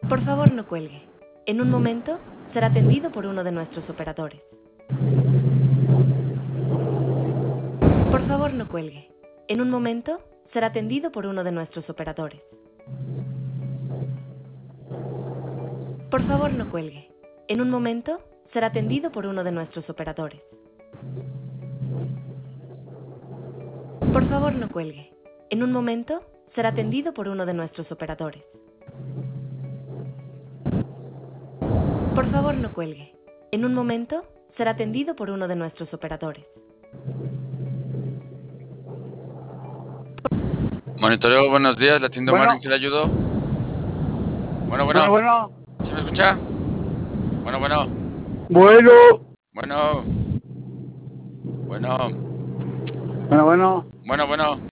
Por favor, no cuelgue. En un momento será atendido por uno de nuestros operadores. Por favor, no cuelgue. En un momento será atendido por uno de nuestros operadores. Por favor, no cuelgue. En un momento será atendido por uno de nuestros operadores. Por favor, no cuelgue. En un momento será atendido por uno de nuestros operadores. Por favor, no cuelgue. En un momento será atendido por uno de nuestros operadores. Monitoreo, buenos días, la atiendo Bueno. Mario, ¿en qué le ayudo? Bueno. Bueno. ¿Sí me escucha? Bueno. Bueno. Bueno. Bueno.